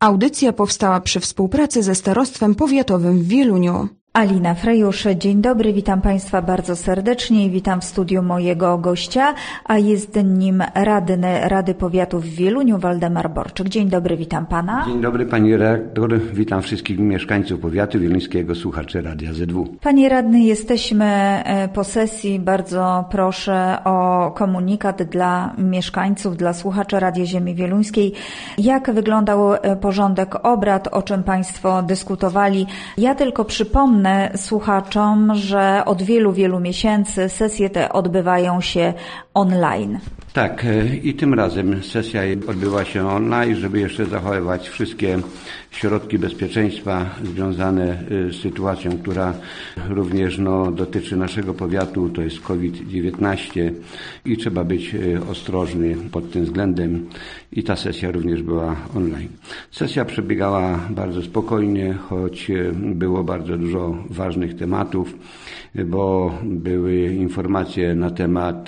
Audycja powstała przy współpracy ze Starostwem Powiatowym w Wieluniu. Alina Frejusz, dzień dobry, witam Państwa bardzo serdecznie i witam w studiu mojego gościa, a jest nim radny Rady Powiatu w Wieluniu, Waldemar Borczyk. Dzień dobry, witam Pana. Dzień dobry Pani redaktor, witam wszystkich mieszkańców powiatu wieluńskiego, słuchaczy Radia ZW. Panie radny, jesteśmy po sesji, bardzo proszę o komunikat dla mieszkańców, dla słuchaczy Radia Ziemi Wieluńskiej. Jak wyglądał porządek obrad, o czym Państwo dyskutowali? Ja tylko przypomnę słuchaczom, że od wielu miesięcy sesje te odbywają się online. Tak, i tym razem sesja odbyła się online, żeby jeszcze zachowywać wszystkie środki bezpieczeństwa związane z sytuacją, która również dotyczy naszego powiatu, to jest COVID-19 i trzeba być ostrożny pod tym względem i ta sesja również była online. Sesja przebiegała bardzo spokojnie, choć było bardzo dużo ważnych tematów, bo były informacje na temat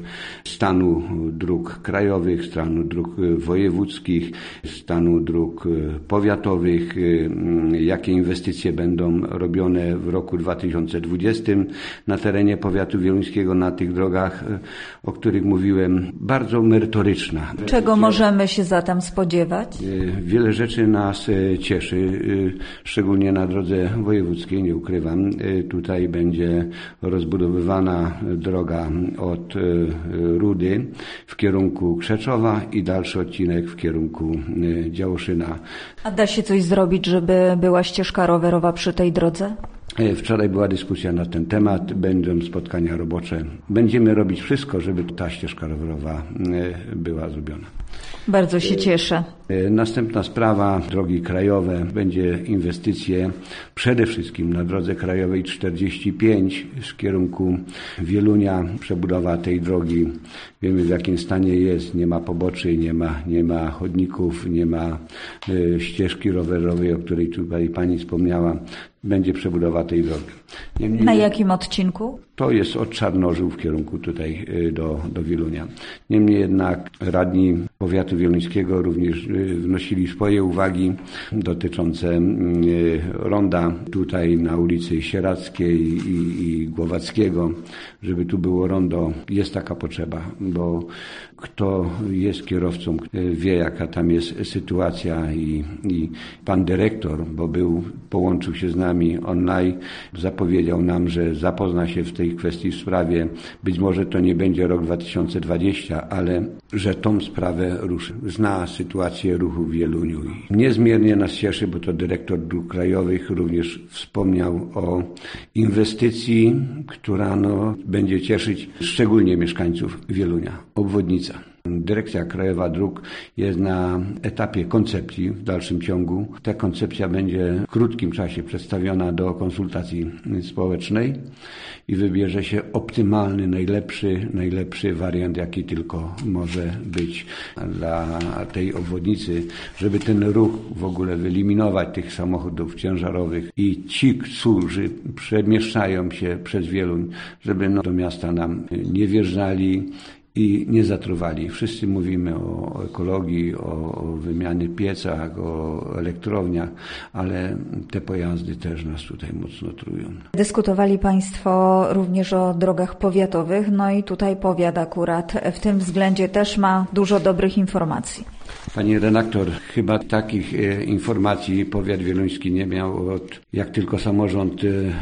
stanu dróg krajowych, stanu dróg wojewódzkich, stanu dróg powiatowych, jakie inwestycje będą robione w roku 2020 na terenie powiatu wieluńskiego na tych drogach, o których mówiłem. Bardzo merytoryczna. Czego możemy się zatem spodziewać? Wiele rzeczy nas cieszy, szczególnie na drodze wojewódzkiej, nie ukrywam. Tutaj będzie rozbudowywana droga od Rudy w kierunku Krzeczowa i dalszy odcinek w kierunku Działoszyna. A da się coś zrobić, żeby była ścieżka rowerowa przy tej drodze? Wczoraj była dyskusja na ten temat, będą spotkania robocze. Będziemy robić wszystko, żeby ta ścieżka rowerowa była zrobiona. Bardzo się cieszę. Następna sprawa, drogi krajowe, będzie inwestycje przede wszystkim na drodze krajowej 45 w kierunku Wielunia. Przebudowa tej drogi, wiemy w jakim stanie jest, nie ma poboczy, nie ma chodników, nie ma ścieżki rowerowej, o której tutaj Pani wspomniała. Będzie przebudowa tej drogi. Na jakim odcinku? To jest od Czarnożył w kierunku tutaj do Wielunia. Niemniej jednak radni powiatu wieluńskiego również wnosili swoje uwagi dotyczące ronda tutaj na ulicy Sieradzkiej i Głowackiego, żeby tu było rondo. Jest taka potrzeba, bo kto jest kierowcą, wie jaka tam jest sytuacja i pan dyrektor, bo połączył się z nami online, zapowiedział nam, że zapozna się w tej kwestii w sprawie. Być może to nie będzie rok 2020, ale że tą sprawę ruszy. Zna sytuację ruchu w Wieluniu i niezmiernie nas cieszy, bo to dyrektor dróg krajowych również wspomniał o inwestycji, która będzie cieszyć szczególnie mieszkańców Wielunia. Obwodnica. Dyrekcja Krajowa Dróg jest na etapie koncepcji w dalszym ciągu. Ta koncepcja będzie w krótkim czasie przedstawiona do konsultacji społecznej i wybierze się optymalny, najlepszy wariant, jaki tylko może być dla tej obwodnicy, żeby ten ruch w ogóle wyeliminować tych samochodów ciężarowych i ci, którzy przemieszczają się przez Wieluń, żeby do miasta nam nie wjeżdżali i nie zatruwali. Wszyscy mówimy o ekologii, o wymianie piecach, o elektrowniach, ale te pojazdy też nas tutaj mocno trują. Dyskutowali Państwo również o drogach powiatowych, i tutaj powiat akurat w tym względzie też ma dużo dobrych informacji. Pani redaktor, chyba takich informacji powiat wieluński nie miał jak tylko samorząd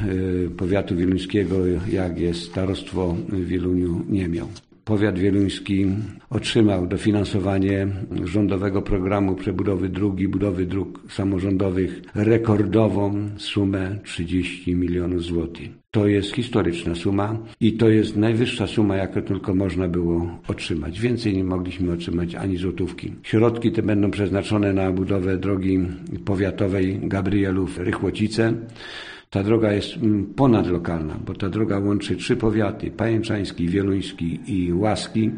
powiatu wieluńskiego, jak jest starostwo w Wieluniu, nie miał. Powiat wieluński otrzymał dofinansowanie rządowego programu przebudowy dróg i budowy dróg samorządowych rekordową sumę 30 milionów złotych. To jest historyczna suma i to jest najwyższa suma, jaką tylko można było otrzymać. Więcej nie mogliśmy otrzymać ani złotówki. Środki te będą przeznaczone na budowę drogi powiatowej Gabrielów-Rychłocice. Ta droga jest ponadlokalna, bo ta droga łączy 3 powiaty, pajęczański, wieluński i łaski.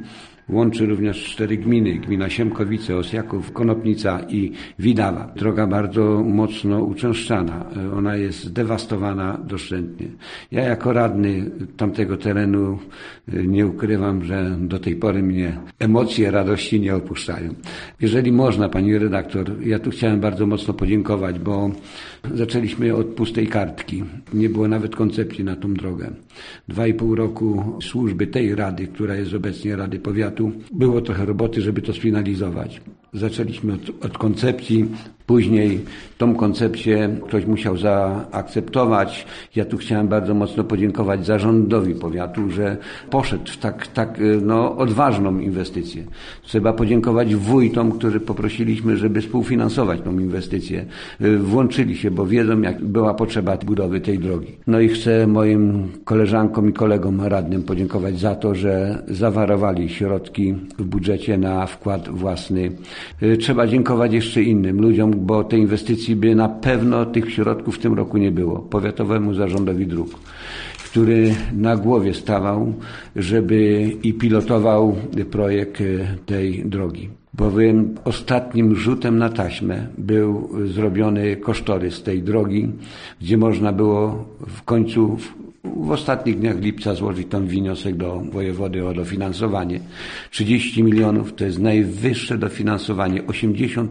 Łączy również 4 gminy. Gmina Siemkowice, Osjaków, Konopnica i Widawa. Droga bardzo mocno uczęszczana. Ona jest zdewastowana doszczętnie. Ja jako radny tamtego terenu nie ukrywam, że do tej pory mnie emocje radości nie opuszczają. Jeżeli można, pani redaktor, ja tu chciałem bardzo mocno podziękować, bo zaczęliśmy od pustej kartki. Nie było nawet koncepcji na tą drogę. 2,5 roku służby tej rady, która jest obecnie Rady Powiatu, było trochę roboty, żeby to sfinalizować. Zaczęliśmy od koncepcji, później tą koncepcję ktoś musiał zaakceptować. Ja tu chciałem bardzo mocno podziękować zarządowi powiatu, że poszedł w tak odważną inwestycję. Trzeba podziękować wójtom, którzy poprosiliśmy, żeby współfinansować tą inwestycję. Włączyli się, bo wiedzą, jak była potrzeba budowy tej drogi. No i chcę moim koleżankom i kolegom radnym podziękować za to, że zawarowali środki w budżecie na wkład własny. Trzeba dziękować jeszcze innym ludziom, bo tej inwestycji by na pewno tych środków w tym roku nie było. Powiatowemu Zarządowi Dróg, który na głowie stawał, żeby i pilotował projekt tej drogi. Bowiem ostatnim rzutem na taśmę był zrobiony kosztorys tej drogi, gdzie można było w końcu w ostatnich dniach lipca złożyć tam wniosek do wojewody o dofinansowanie. 30 milionów to jest najwyższe dofinansowanie, 80%.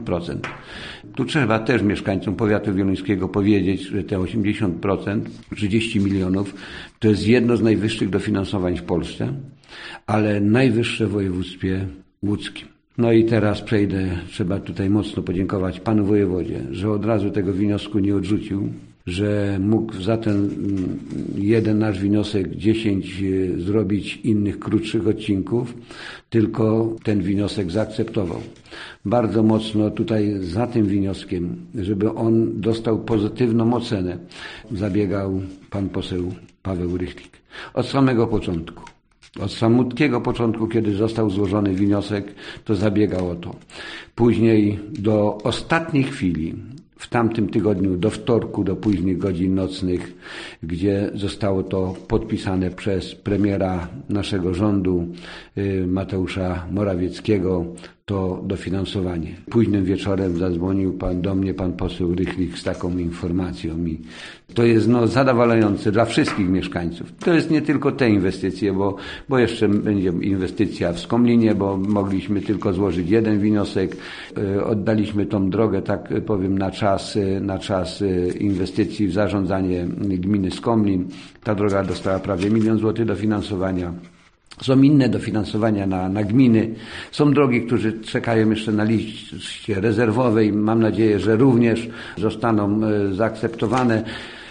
Tu trzeba też mieszkańcom powiatu wieluńskiego powiedzieć, że te 80%, 30 milionów, to jest jedno z najwyższych dofinansowań w Polsce, ale najwyższe w województwie łódzkim. No i teraz trzeba tutaj mocno podziękować panu wojewodzie, że od razu tego wniosku nie odrzucił, że mógł za ten jeden nasz wniosek 10 zrobić innych krótszych odcinków, tylko ten wniosek zaakceptował. Bardzo mocno tutaj za tym wnioskiem, żeby on dostał pozytywną ocenę, zabiegał pan poseł Paweł Rychlik. Od samego początku. Od samotnego początku, kiedy został złożony wniosek, to zabiegał o to. Później do ostatniej chwili, w tamtym tygodniu, do wtorku, do późnych godzin nocnych, gdzie zostało to podpisane przez premiera naszego rządu, Mateusza Morawieckiego, to dofinansowanie. Późnym wieczorem zadzwonił do mnie pan poseł Rychlik z taką informacją i to jest zadowalające dla wszystkich mieszkańców. To jest nie tylko te inwestycje, bo jeszcze będzie inwestycja w Skomlinie, bo mogliśmy tylko złożyć jeden wniosek. Oddaliśmy tą drogę, tak powiem, na czas inwestycji w zarządzanie gminy Skomlin. Ta droga dostała prawie 1 000 000 złotych dofinansowania. Są inne dofinansowania na gminy. Są drogi, które czekają jeszcze na liście rezerwowej. Mam nadzieję, że również zostaną zaakceptowane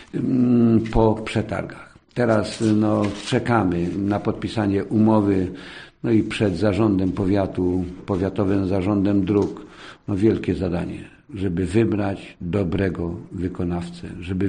po przetargach. Teraz czekamy na podpisanie umowy, i przed zarządem powiatu, powiatowym zarządem dróg, wielkie zadanie, żeby wybrać dobrego wykonawcę,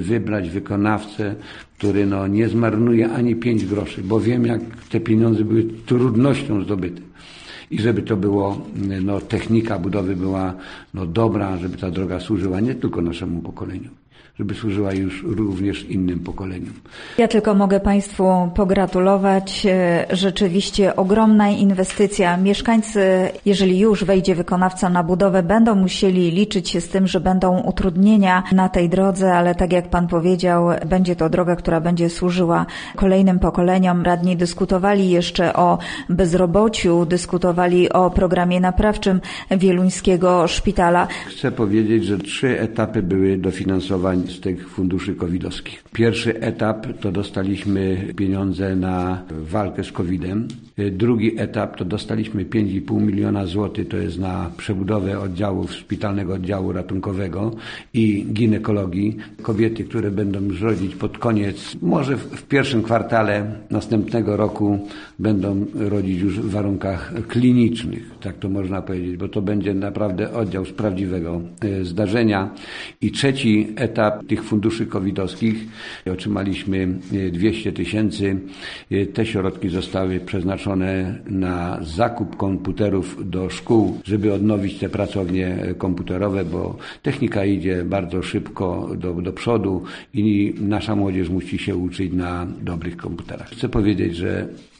który nie zmarnuje ani 5 groszy, bo wiem, jak te pieniądze były trudnością zdobyte. I żeby to było, technika budowy była dobra, żeby ta droga służyła nie tylko naszemu pokoleniu, żeby służyła już również innym pokoleniom. Ja tylko mogę Państwu pogratulować. Rzeczywiście ogromna inwestycja. Mieszkańcy, jeżeli już wejdzie wykonawca na budowę, będą musieli liczyć się z tym, że będą utrudnienia na tej drodze, ale tak jak Pan powiedział, będzie to droga, która będzie służyła kolejnym pokoleniom. Radni dyskutowali jeszcze o bezrobociu, dyskutowali o programie naprawczym Wieluńskiego Szpitala. Chcę powiedzieć, że 3 etapy były dofinansowań z tych funduszy covidowskich. Pierwszy etap to dostaliśmy pieniądze na walkę z COVID-em. Drugi etap to dostaliśmy 5,5 miliona złotych, to jest na przebudowę szpitalnego oddziału ratunkowego i ginekologii. Kobiety, które będą już rodzić pod koniec, może w pierwszym kwartale następnego roku będą rodzić już w warunkach klinicznych, tak to można powiedzieć, bo to będzie naprawdę oddział z prawdziwego zdarzenia. I trzeci etap tych funduszy covidowskich otrzymaliśmy 200 000. Te środki zostały przeznaczone na zakup komputerów do szkół, żeby odnowić te pracownie komputerowe, bo technika idzie bardzo szybko do przodu i nasza młodzież musi się uczyć na dobrych komputerach. Chcę powiedzieć, że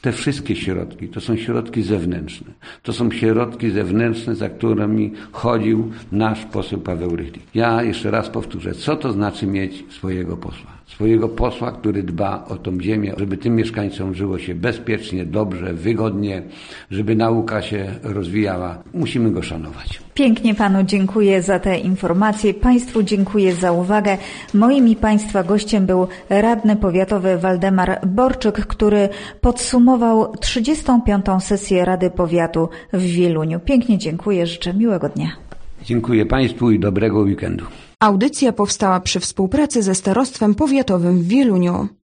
Te wszystkie środki to są środki zewnętrzne. To są środki zewnętrzne, za którymi chodził nasz poseł Paweł Rychlik. Ja jeszcze raz powtórzę, co to znaczy mieć swojego posła? Swojego posła, który dba o tą ziemię, żeby tym mieszkańcom żyło się bezpiecznie, dobrze, wygodnie, żeby nauka się rozwijała. Musimy go szanować. Pięknie panu dziękuję za te informacje. Państwu dziękuję za uwagę. Moim i państwa gościem był radny powiatowy Waldemar Borczyk, który podsumował 35. sesję Rady Powiatu w Wieluniu. Pięknie dziękuję, życzę miłego dnia. Dziękuję państwu i dobrego weekendu. Audycja powstała przy współpracy ze Starostwem Powiatowym w Wieluniu.